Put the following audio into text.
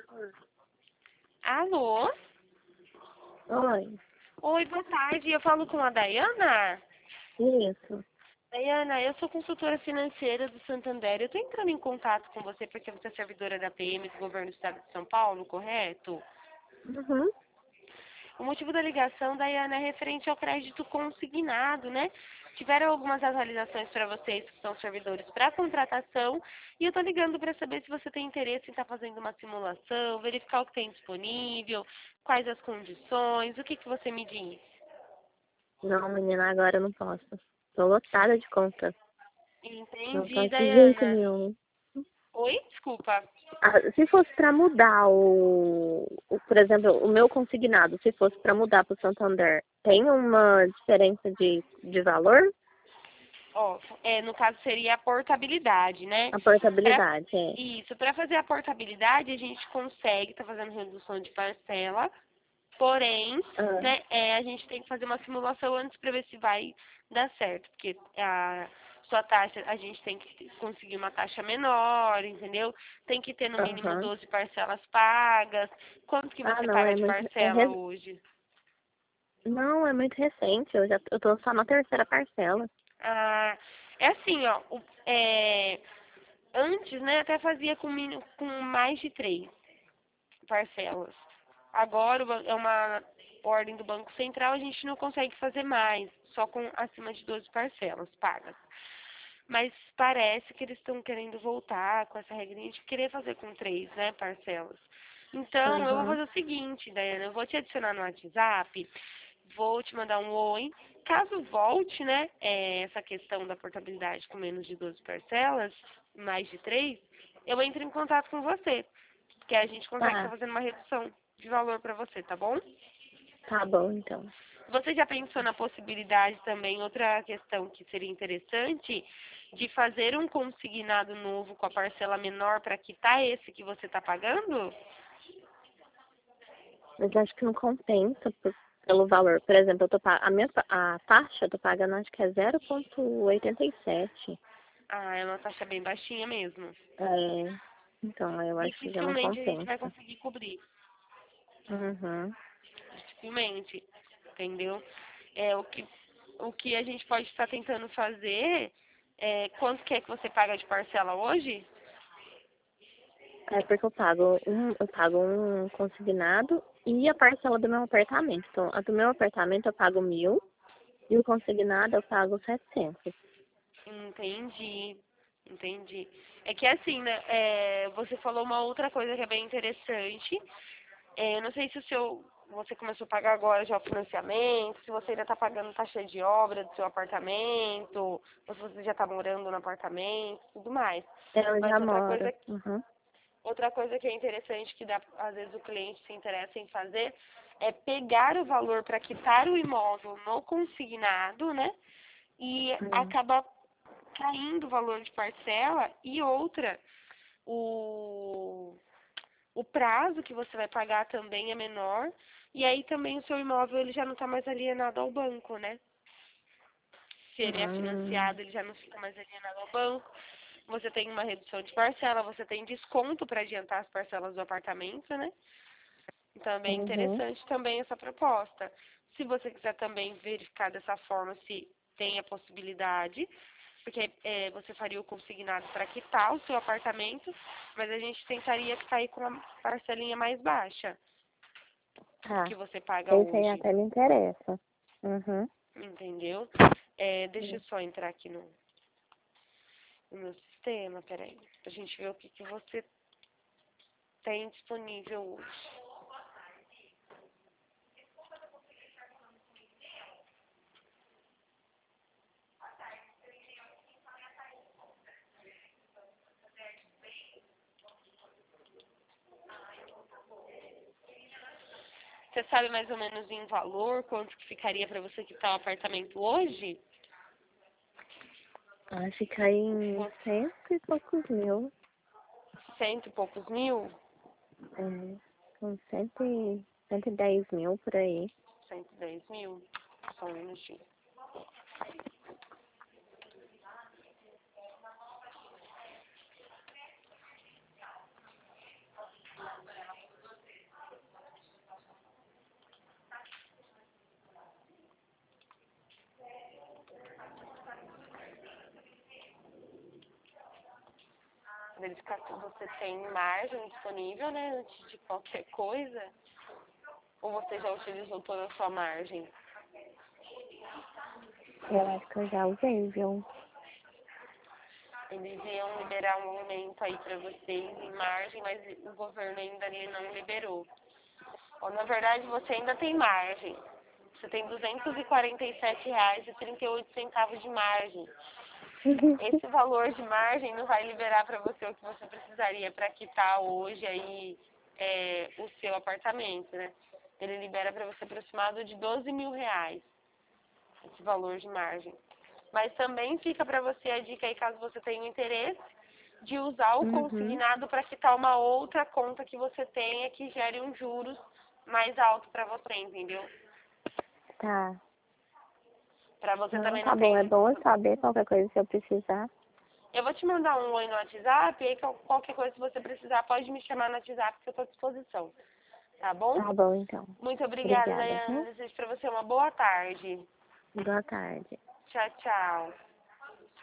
Alô? Oi, Oi, boa tarde. Eu falo com a Dayana? isso. Dayana, eu sou consultora financeira do Santander. Eu estou entrando em contato com você porque você é servidora da PM do Governo do Estado de São Paulo, correto? Uhum. O motivo da ligação, Dayana, é referente ao crédito consignado, né? Tiveram algumas atualizações para vocês que são servidores para contratação e eu estou ligando para saber se você tem interesse em estar fazendo uma simulação, verificar o que tem disponível, quais as condições, o que que você me diz? Não, menina, agora eu não posso. Tô lotada de conta. Não Entendi, posso de jeito Dayana. nenhum. Oi? Desculpa. Ah, se fosse pra mudar por exemplo, o meu consignado, se fosse pra mudar pro Santander, tem uma diferença de valor? Ó, no caso seria a portabilidade, né? A Pra, portabilidade, é. isso, para fazer a portabilidade, a gente consegue, tá fazendo redução de parcela, porém, Ah, né, a gente tem que fazer uma simulação antes para ver se vai dar certo, porque a sua taxa, a gente tem que conseguir uma taxa menor, entendeu? Tem que ter no mínimo aham. 12 parcelas pagas. Quanto que Ah, você não, paga é de muito. parcela hoje? Não, é muito recente. Eu tô só na terceira parcela. Ah, é assim, ó, antes, né, até fazia com mais de 3 parcelas. Agora é uma ordem do Banco Central, a gente não consegue fazer mais, só com acima de 12 parcelas pagas. Mas parece que eles estão querendo voltar com essa regrinha de querer fazer com 3, né, parcelas. Então, eu vou Aham. fazer o seguinte, Daiana, eu vou te adicionar no WhatsApp, vou te mandar um oi. Caso volte, né, essa questão da portabilidade com menos de 12 parcelas, mais de 3, eu entro em contato com você, que a gente consegue estar Tá, fazendo uma redução de valor para você, tá bom? tá bom então. Você já pensou na possibilidade também, outra questão que seria interessante, de fazer um consignado novo com a parcela menor para quitar esse que você está pagando? Mas acho que não compensa pelo valor. Por exemplo, a taxa eu tô pagando acho que é 0,87. Ah, é uma taxa bem baixinha mesmo. É, então eu acho que já não Dificilmente a gente vai compensa. conseguir cobrir. Uhum. Dificilmente, entendeu? O que a gente pode estar tentando fazer quanto que é que você paga de parcela hoje? É porque eu pago um consignado e a parcela do meu apartamento. Então, a do meu apartamento eu pago 1.000 e o consignado eu pago 700. Entendi, entendi. É que assim, né, você falou uma outra coisa que é bem interessante. Eu não sei se você começou a pagar agora já o financiamento, se você ainda está pagando taxa de obra do seu apartamento, ou se você já está morando no apartamento, tudo mais. Eu Mas já moro. Uhum. outra coisa que é interessante que dá, às vezes o cliente se interessa em fazer é pegar o valor para quitar o imóvel no consignado, né? E Hum. acaba caindo o valor de parcela e outra, o, o prazo que você vai pagar também é menor e aí também o seu imóvel ele já não está mais alienado ao banco, né? Se ele é Hum. financiado, ele já não fica mais alienado ao banco. Você tem uma redução de parcela, você tem desconto para adiantar as parcelas do apartamento, né? Então é bem Uhum. interessante também essa proposta. Se você quiser também verificar dessa forma se tem a possibilidade, porque você faria o consignado para quitar o seu apartamento, mas a gente tentaria sair com uma parcelinha mais baixa do Tá. que você paga Esse aí hoje, até me interessa. Uhum. entendeu? Deixa eu só entrar aqui no meu sistema, peraí, pra gente ver o que, que você tem disponível hoje. Você sabe mais ou menos em valor quanto que ficaria para você quitar o apartamento hoje? Acho que aí em Uns 100 e poucos mil. 100 e poucos mil? É, uns 110 mil por aí. 110 mil? Só um minutinho. verificar se você tem margem disponível, né, antes de qualquer coisa. Ou você já utilizou toda a sua margem? Eu acho que eu já usei, viu? Eles iam liberar um aumento aí para vocês em margem, mas o governo ainda não liberou. Ou, na verdade, você ainda tem margem. Você tem R$ 247,38 de margem. Esse valor de margem não vai liberar para você o que você precisaria para quitar hoje aí o seu apartamento, né? Ele libera para você aproximado de R$ 12.000, esse valor de margem. Mas também fica para você a dica aí, caso você tenha interesse, de usar o consignado para quitar uma outra conta que você tenha que gere um juros mais alto para você, entendeu? Tá. Para você também Tá não bom, ter... é bom eu saber qualquer coisa se eu precisar. Eu vou te mandar um oi no WhatsApp, e aí qualquer coisa que você precisar pode me chamar no WhatsApp que eu estou à disposição. Tá bom? Tá bom, então. Muito obrigada, Obrigada, Dayana. viu? Desejo para você uma boa tarde. Boa tarde. Tchau, tchau.